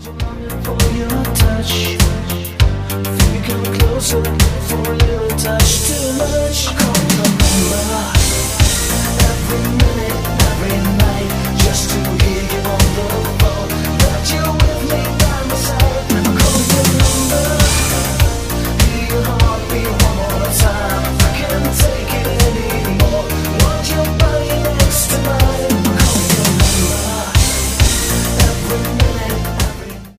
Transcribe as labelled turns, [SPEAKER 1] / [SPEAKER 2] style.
[SPEAKER 1] Longing for your touch. Feel me coming closer for a little touch. Too much.